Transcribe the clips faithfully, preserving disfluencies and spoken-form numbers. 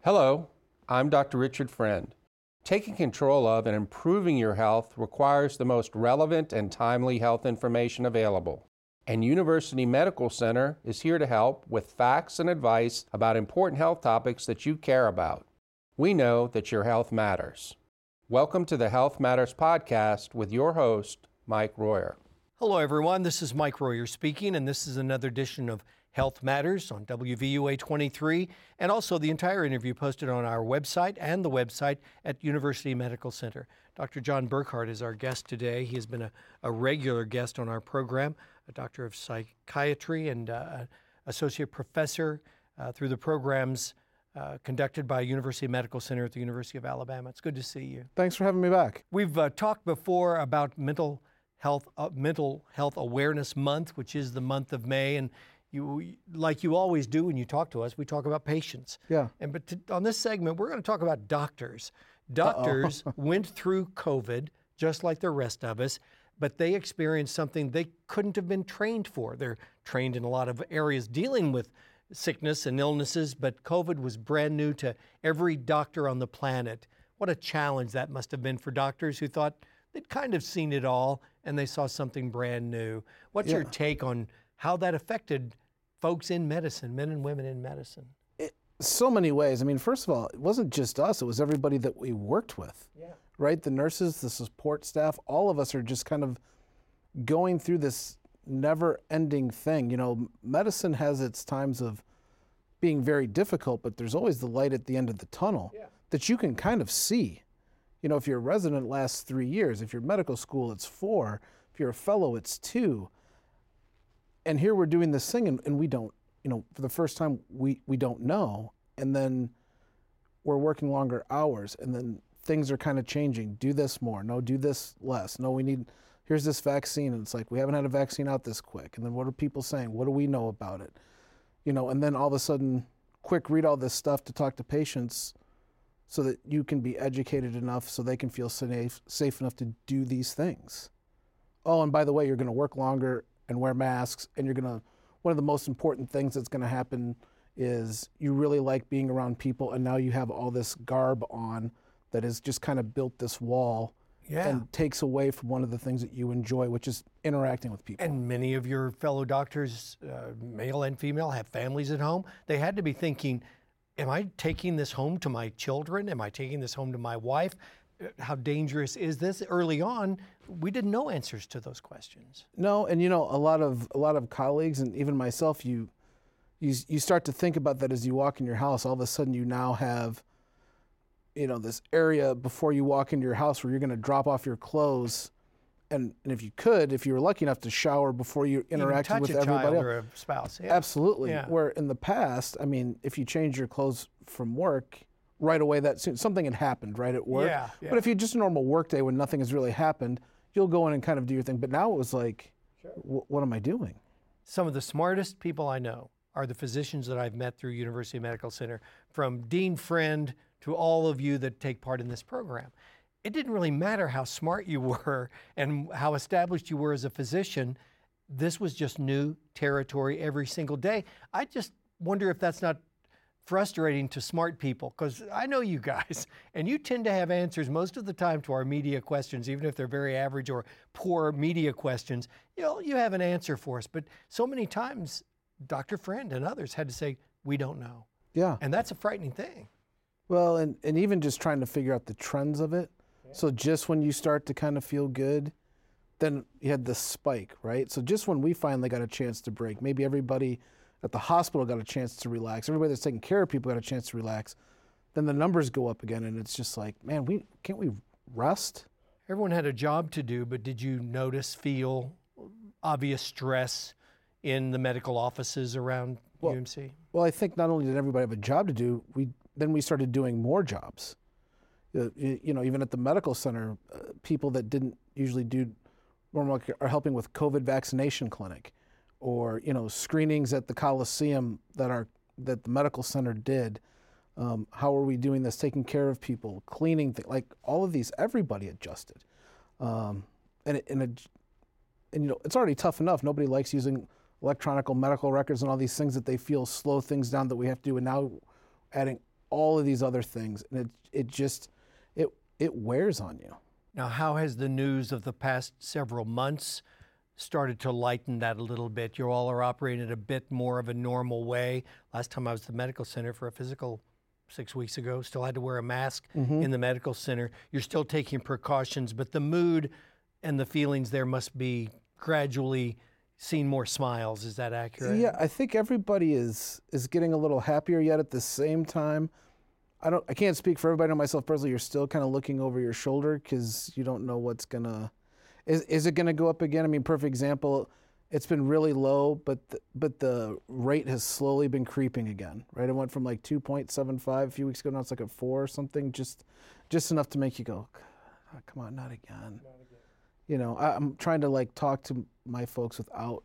Hello, I'm Doctor Richard Friend. Taking control of and improving your health requires the most relevant and timely health information available. And University Medical Center is here to help with facts and advice about important health topics that you care about. We know that your health matters. Welcome to the Health Matters Podcast with your host, Mike Royer. Hello, everyone. This is Mike Royer speaking, and this is another edition of Health Matters on W V U A twenty-three, and also the entire interview posted on our website and the website at University Medical Center. Doctor John Burkhart is our guest today. He has been a, a regular guest on our program, a doctor of psychiatry and uh, associate professor uh, through the programs uh, conducted by University Medical Center at the University of Alabama. It's good to see you. Thanks for having me back. We've uh, talked before about mental health, uh, mental health awareness month, which is the month of May, and you, like you always do when you talk to us, we talk about patients. Yeah. And but to, on this segment, we're going to talk about doctors. Doctors went through COVID just like the rest of us, but they experienced something they couldn't have been trained for. They're trained in a lot of areas dealing with sickness and illnesses, but COVID was brand new to every doctor on the planet. What a challenge that must have been for doctors who thought they'd kind of seen it all and they saw something brand new. What's Yeah. your take on how that affected folks in medicine, men and women in medicine? It, so many ways. I mean, first of all, it wasn't just us, it was everybody that we worked with, Yeah. right? The nurses, the support staff, all of us are just kind of going through this never-ending thing. You know, medicine has its times of being very difficult, but there's always the light at the end of the tunnel Yeah. that you can kind of see. You know, if you're a resident, it lasts three years. If you're medical school, it's four. If you're a fellow, it's two. And here we're doing this thing, and, and we don't, you know, for the first time, we, we don't know. And then we're working longer hours, and then things are kind of changing. Do this more. No, do this less. No, we need, here's this vaccine. And it's like, we haven't had a vaccine out this quick. And then what are people saying? What do we know about it? You know, and then all of a sudden, quick, read all this stuff to talk to patients so that you can be educated enough so they can feel safe, safe enough to do these things. Oh, and by the way, you're going to work longer and wear masks, and you're going to, one of the most important things that's going to happen is you really like being around people, and now you have all this garb on that has just kind of built this wall Yeah. and takes away from one of the things that you enjoy, which is interacting with people. And many of your fellow doctors, uh, male and female, have families at home. They had to be thinking, am I taking this home to my children? Am I taking this home to my wife? How dangerous is this? Early on, we didn't know answers to those questions. No, and you know, a lot of a lot of colleagues and even myself, you you you start to think about that as you walk in your house. All of a sudden, you now have, you know, this area before you walk into your house where you're going to drop off your clothes, and, and if you could, if you were lucky enough to shower before you interacted Even touch with a everybody child else. or a spouse. Yeah. Absolutely. Yeah. Where in the past, I mean, if you change your clothes from work, right away that something had happened right at work. Yeah, yeah. But if you just a normal work day when nothing has really happened, you'll go in and kind of do your thing. But now it was like, w- what am I doing? Some of the smartest people I know are the physicians that I've met through University Medical Center, from Dean Friend to all of you that take part in this program. It didn't really matter how smart you were and how established you were as a physician. This was just new territory every single day. I just wonder if that's not frustrating to smart people, because I know you guys, and you tend to have answers most of the time to our media questions, even if they're very average or poor media questions. You know, you have an answer for us, but so many times Doctor Friend and others had to say, we don't know. Yeah. And that's a frightening thing. Well, and, and even just trying to figure out the trends of it. Yeah. So just when you start to kind of feel good, then you had this spike, right? So just when we finally got a chance to break, maybe everybody at the hospital got a chance to relax, everybody that's taking care of people got a chance to relax, then the numbers go up again, and it's just like, man, we can't we rest? Everyone had a job to do, but did you notice, feel obvious stress in the medical offices around well, U M C? Well, I think not only did everybody have a job to do, we then we started doing more jobs. Uh, you, you know, even at the medical center, uh, people that didn't usually do normal are helping with COVID vaccination clinic, or you know, screenings at the Coliseum that are that the medical center did. Um, how are we doing this? Taking care of people, cleaning, th- like all of these. Everybody adjusted, um, and it, and it, and you know, it's already tough enough. Nobody likes using electronic medical records and all these things that they feel slow things down that we have to do. And now, adding all of these other things, and it it just it it wears on you. Now, how has the news of the past several months started to lighten that a little bit? You all are operating in a bit more of a normal way. Last time I was at the medical center for a physical six weeks ago, still had to wear a mask mm-hmm. in the medical center. You're still taking precautions, but the mood and the feelings there must be gradually seeing more smiles. Is that accurate? Yeah, I think everybody is is getting a little happier, yet at the same time, I don't I can't speak for everybody. I know myself personally, you're still kind of looking over your shoulder because you don't know what's gonna is is it gonna go up again? I mean, perfect example, it's been really low, but the, but the rate has slowly been creeping again, right? It went from like two point seven five a few weeks ago, now it's like a four or something, just just enough to make you go, oh, come on, not again. Not again. You know, I, I'm trying to like talk to my folks without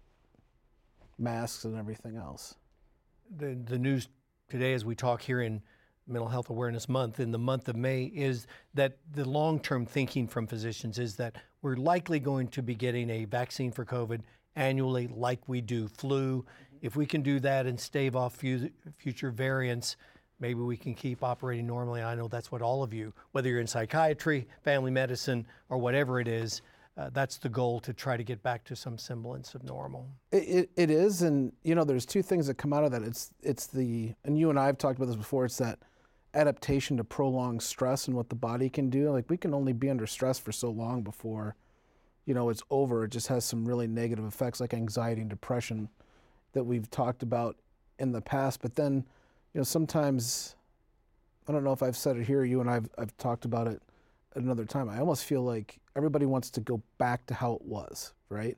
masks and everything else. The the news today, as we talk here in Mental Health Awareness Month, in the month of May, is that the long-term thinking from physicians is that we're likely going to be getting a vaccine for COVID annually like we do flu. Mm-hmm. If we can do that and stave off fu- future variants, maybe we can keep operating normally. I know that's what all of you, whether you're in psychiatry, family medicine, or whatever it is, uh, that's the goal, to try to get back to some semblance of normal. It, it, it is, and you know, there's two things that come out of that. It's it's the, and you and I have talked about this before, it's that adaptation to prolonged stress and what the body can do. Like, we can only be under stress for so long before, you know, it's over. It just has some really negative effects like anxiety and depression that we've talked about in the past. But then, you know, sometimes, I don't know if I've said it here, you and I've I've talked about it at another time. I almost feel like everybody wants to go back to how it was, right?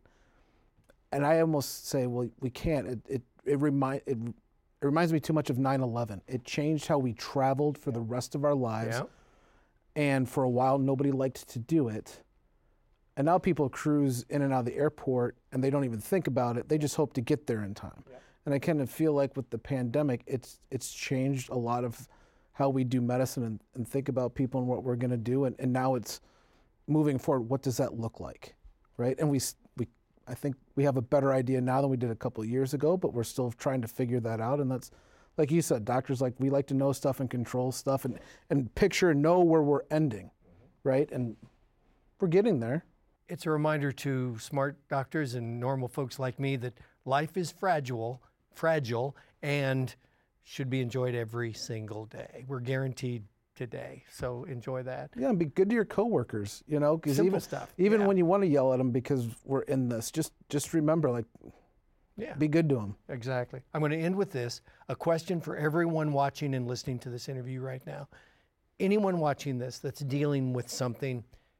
And I almost say, well, we can't. It it it remind it, it reminds me too much of nine eleven. It changed how we traveled for the rest of our lives. Yeah. And for a while, nobody liked to do it. And now people cruise in and out of the airport and they don't even think about it. They just hope to get there in time. Yeah. And I kind of feel like with the pandemic, it's it's changed a lot of how we do medicine and, and think about people and what we're going to do. And, and now it's moving forward. What does that look like, right? And we we I think we have a better idea now than we did a couple of years ago, but we're still trying to figure that out. And that's, like you said, doctors, like, we like to know stuff and control stuff and, and picture, know where we're ending, right? And we're getting there. It's a reminder to smart doctors and normal folks like me that life is fragile, fragile, and should be enjoyed every single day. We're guaranteed today, so enjoy that. Yeah, and be good to your coworkers, you know, because Simple even stuff. even yeah. when you want to yell at them because we're in this, just just remember, like, yeah, be good to them. Exactly. I'm going to end with this: a question for everyone watching and listening to this interview right now. Anyone watching this that's dealing with something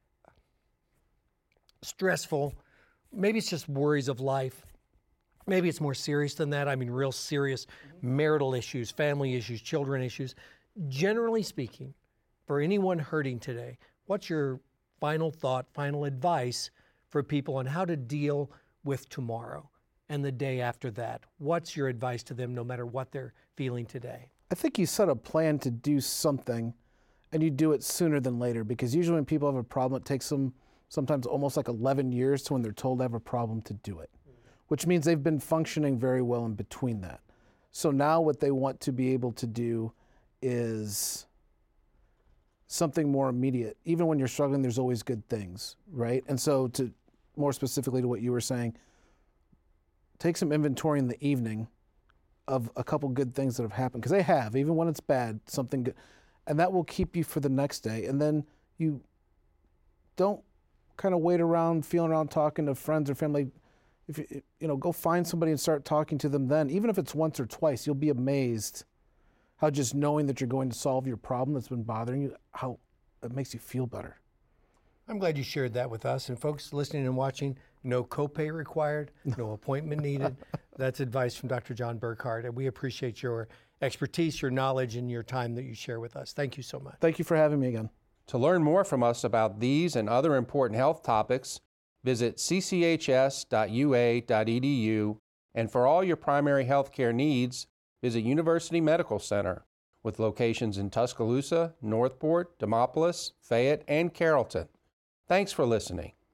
stressful, maybe it's just worries of life, maybe it's more serious than that. I mean, real serious marital issues, family issues, children issues. Generally speaking, for anyone hurting today, what's your final thought, final advice for people on how to deal with tomorrow and the day after that? What's your advice to them no matter what they're feeling today? I think you set a plan to do something and you do it sooner than later, because usually when people have a problem, it takes them sometimes almost like eleven years to when they're told they have a problem to do it, which means they've been functioning very well in between that. So now what they want to be able to do is something more immediate. Even when you're struggling, there's always good things, right? And so, to more specifically to what you were saying, take some inventory in the evening of a couple good things that have happened, because they have, even when it's bad, something good, and that will keep you for the next day. And then you don't kind of wait around, feeling around, talking to friends or family. If you, you know, go find somebody and start talking to them then. Even if it's once or twice, you'll be amazed how just knowing that you're going to solve your problem that's been bothering you, how it makes you feel better. I'm glad you shared that with us. And folks listening and watching, no copay required, no appointment needed. That's advice from Doctor John Burkhardt. And we appreciate your expertise, your knowledge, and your time that you share with us. Thank you so much. Thank you for having me again. To learn more from us about these and other important health topics, visit c c h s dot u a dot e d u. And for all your primary health care needs, visit University Medical Center, with locations in Tuscaloosa, Northport, Demopolis, Fayette, and Carrollton. Thanks for listening.